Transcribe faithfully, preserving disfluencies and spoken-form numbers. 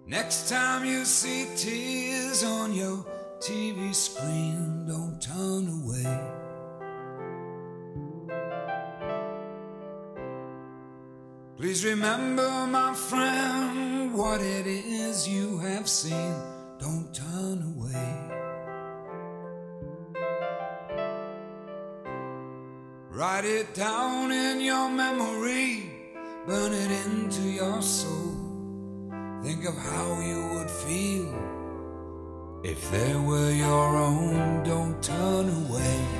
Next time you see tears on your T V screen, don't turn away. Please remember, my friend, what it is you have seen. Don't turn away. Write it down in your memory, burn it into your soul. Think of how you would feel if they were your own. Don't turn away.